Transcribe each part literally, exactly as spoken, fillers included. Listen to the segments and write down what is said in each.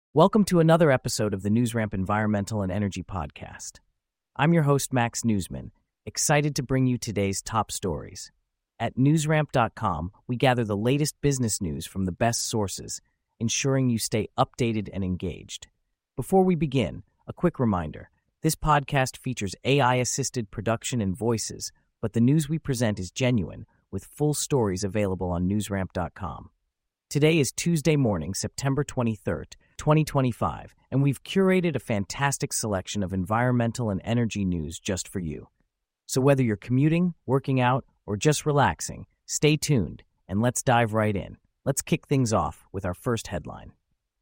Welcome to another episode of the NewsRamp Environmental and Energy Podcast. I'm your host, Max Newsman, excited to bring you today's top stories. At newsramp dot com, we gather the latest business news from the best sources, ensuring you stay updated and engaged. Before we begin, a quick reminder. This podcast features A I-assisted production and voices, but the news we present is genuine, with full stories available on newsramp dot com. Today is Tuesday morning, September twenty-third, twenty twenty-five, and we've curated a fantastic selection of environmental and energy news just for you. So whether you're commuting, working out, or just relaxing, stay tuned, and let's dive right in. Let's kick things off with our first headline.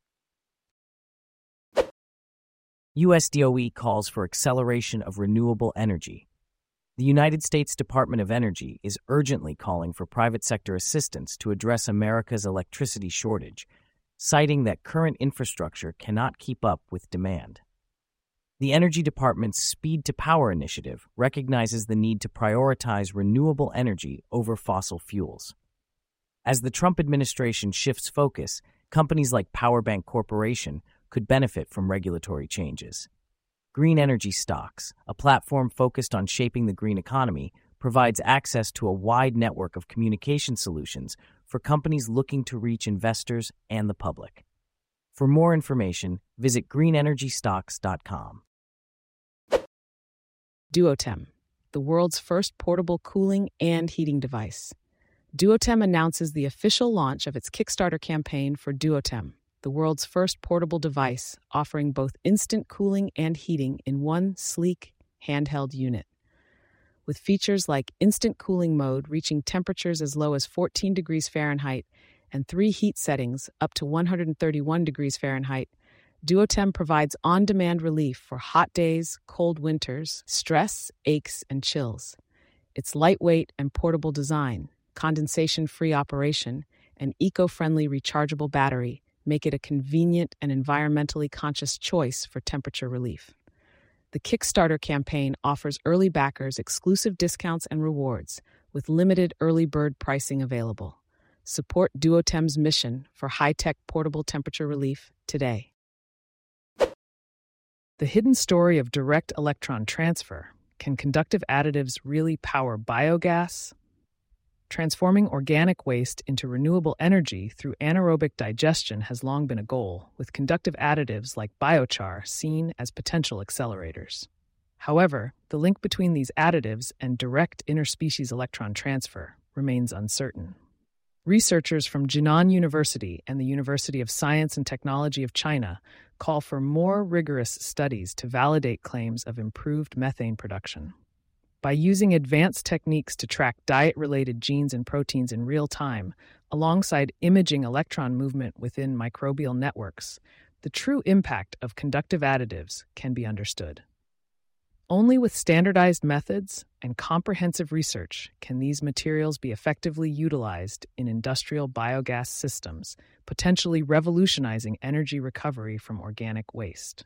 U S D O E calls for acceleration of renewable energy. The United States Department of Energy is urgently calling for private sector assistance to address America's electricity shortage, citing that current infrastructure cannot keep up with demand. The Energy Department's Speed to Power initiative recognizes the need to prioritize renewable energy over fossil fuels. As the Trump administration shifts focus, companies like PowerBank Corporation could benefit from regulatory changes. Green Energy Stocks, a platform focused on shaping the green economy, provides access to a wide network of communication solutions for companies looking to reach investors and the public. For more information, visit green energy stocks dot com. Duotem, the world's first portable cooling and heating device. Duotem announces the official launch of its Kickstarter campaign for Duotem, the world's first portable device offering both instant cooling and heating in one sleek, handheld unit. With features like instant cooling mode reaching temperatures as low as fourteen degrees Fahrenheit and three heat settings up to one hundred thirty-one degrees Fahrenheit, Duotem provides on-demand relief for hot days, cold winters, stress, aches, and chills. Its lightweight and portable design, condensation-free operation, and eco-friendly rechargeable battery make it a convenient and environmentally conscious choice for temperature relief. The Kickstarter campaign offers early backers exclusive discounts and rewards, with limited early bird pricing available. Support Duotem's mission for high-tech portable temperature relief today. The hidden story of direct electron transfer. Can conductive additives really power biogas? Transforming organic waste into renewable energy through anaerobic digestion has long been a goal, with conductive additives like biochar seen as potential accelerators. However, the link between these additives and direct interspecies electron transfer remains uncertain. Researchers from Jinan University and the University of Science and Technology of China call for more rigorous studies to validate claims of improved methane production. By using advanced techniques to track diet-related genes and proteins in real time, alongside imaging electron movement within microbial networks, the true impact of conductive additives can be understood. Only with standardized methods and comprehensive research can these materials be effectively utilized in industrial biogas systems, potentially revolutionizing energy recovery from organic waste.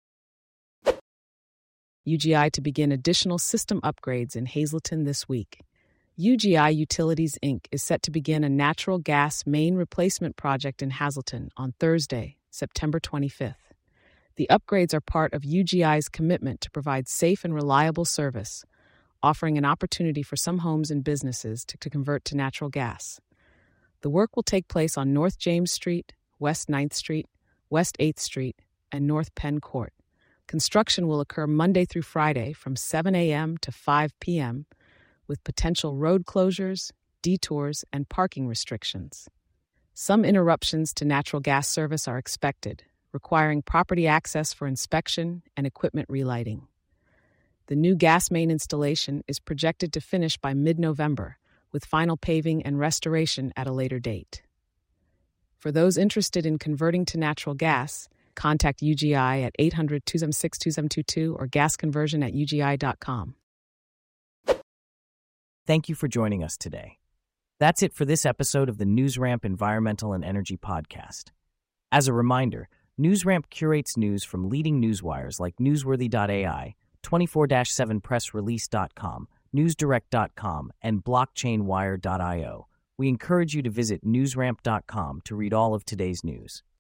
U G I to begin additional system upgrades in Hazleton this week. U G I Utilities, Incorporated is set to begin a natural gas main replacement project in Hazleton on Thursday, September twenty-fifth. The upgrades are part of U G I's commitment to provide safe and reliable service, offering an opportunity for some homes and businesses to, to convert to natural gas. The work will take place on North James Street, West ninth Street, West eighth Street, and North Penn Court. Construction will occur Monday through Friday from seven a.m. to five p.m., with potential road closures, detours, and parking restrictions. Some interruptions to natural gas service are expected, requiring property access for inspection and equipment relighting. The new gas main installation is projected to finish by mid-November, with final paving and restoration at a later date. For those interested in converting to natural gas, contact U G I at eight hundred, two seven six, two seven two two or gasconversion at u g i dot com. Thank you for joining us today. That's it for this episode of the NewsRamp Environmental and Energy Podcast. As a reminder, NewsRamp curates news from leading newswires like newsworthy dot a i, twenty-four seven press release dot com, newsdirect dot com, and blockchain wire dot i o. We encourage you to visit newsramp dot com to read all of today's news.